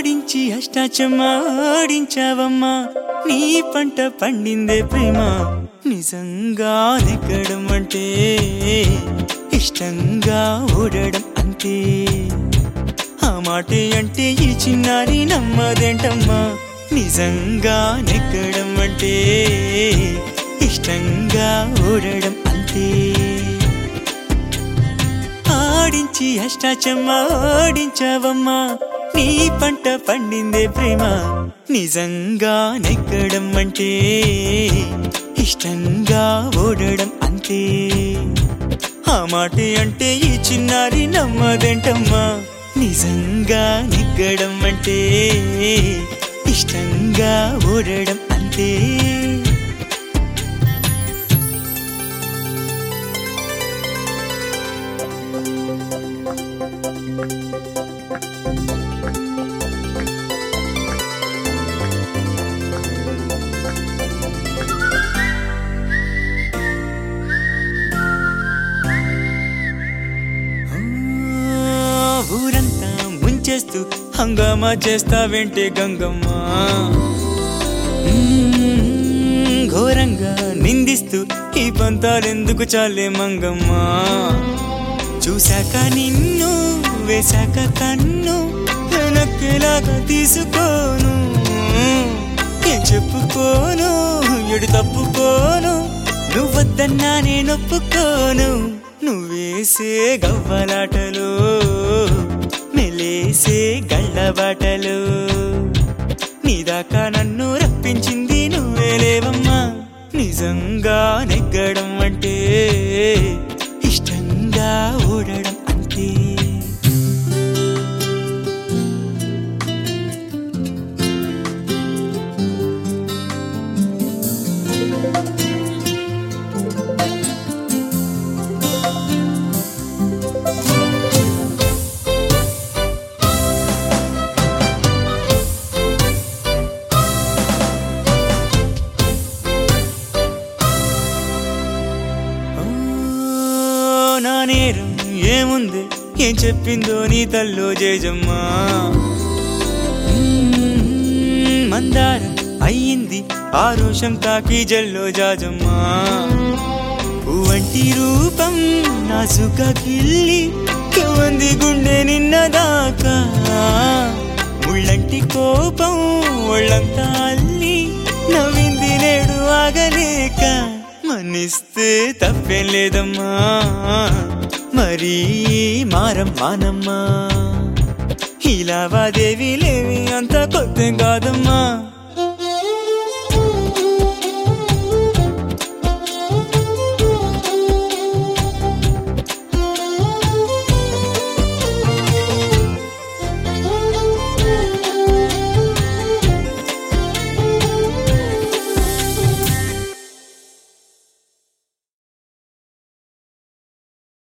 ఆడించి అష్టాచమ్మా ఆడించావమ్మా నీ పంట పండిందే ప్రేమ నిజంగా నెగ్గడం అంటే ఇష్టంగా ఓడడం అంతే ఆ మాటే అంటే ఈ చిన్నారి నమ్మదేంటమ్మా నిజంగా నెగ్గడం అంటే ఇష్టంగా ఓడడం అంతే ఆడించి అష్టాచమ్మా ఆడించావమ్మా నీ పంట పండిందే ప్రేమ నిజంగా నెగ్గడం అంటే ఇష్టంగా ఓడడం అంతే ఆ మాటే అంటే ఈ చిన్నారి నమ్మదేంటమ్మా నిజంగా నెగ్గడం అంటే ఇష్టంగా ఓడడం అంతే ఊరంతా ముంచేస్తూ హంగామా చేస్తావేంటే గంగమ్మ ఘోరంగా నిందిస్తూ ఈ పంతాలెందుకు చాలే మంగమ్మ చూశాక నిన్ను వేశాక కన్ను వెనక్కిలాగా తీసుకోను ఏం చెప్పుకోను ఎడు తప్పుకోను నువ్వద్దన్నా నేనొప్పుకోను నువ్వేసే గవ్వలాటలు మెలేసే గళ్ళబాటలు నీదాకా నన్ను రప్పించింది నువ్వేలేవమ్మా నిజంగా నెగ్గడం అంటే ఇష్టంగా ఓడడం అంతే నా నేరం ఏముంది ఏం చెప్పిందో నీ తల్లో జేజమ్మా మందారం అయ్యింది ఆ రోషం తాకి జల్లో జాజమ్మా పువ్వంటి రూపం నా సుఖ కిల్లి కెవంది గుండె నిన్నదాకా ముళ్ళంటి కోపం ఒళ్ళంతా అల్లి నవ్వింది నేడు ఆగలేక మన్నిస్తే తప్పేం లేదమ్మా మరీ మారం మానమ్మా ఈ లావాదేవీలేవి అంత కొత్త కాదమ్మా